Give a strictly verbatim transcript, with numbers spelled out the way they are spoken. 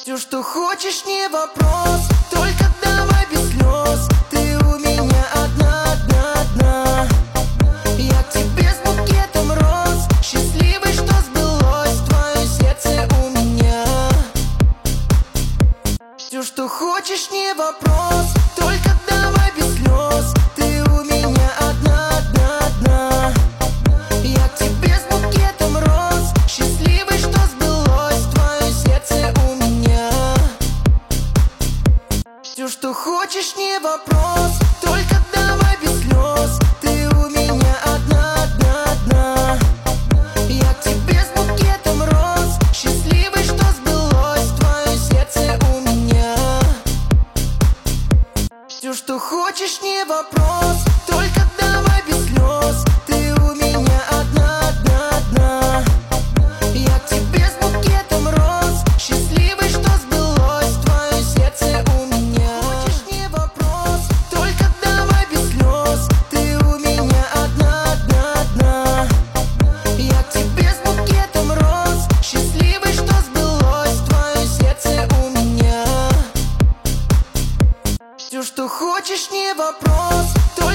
Все, что хочешь, не вопрос, только давай без слез. Ты у меня одна, одна, одна. Я к тебе с букетом роз, счастливый, что сбылось твое сердце у меня. Все, что хочешь, не вопрос, только давай без слез. Ты у меня одна, одна, одна. Я к тебе с букетом роз, счастливый, что сбылось твое сердце у меня. Все, что хочешь, не вопрос, только давай без слез. Ты у меня одна, одна, одна. Я к тебе с букетом роз, счастливый, что сбылось твое сердце у меня. Все, что хочешь, не вопрос, только давай без слез. Ты у меня одна, одна, одна. Я к тебе с букетом роз, счастливый, что сбылось твое сердце у меня. Хочешь, не вопрос, только давай без слез. Ты у меня одна, одна, одна. Я к тебе с букетом роз, счастливый, что сбылось твое сердце у меня. Все, что хочешь, не вопрос.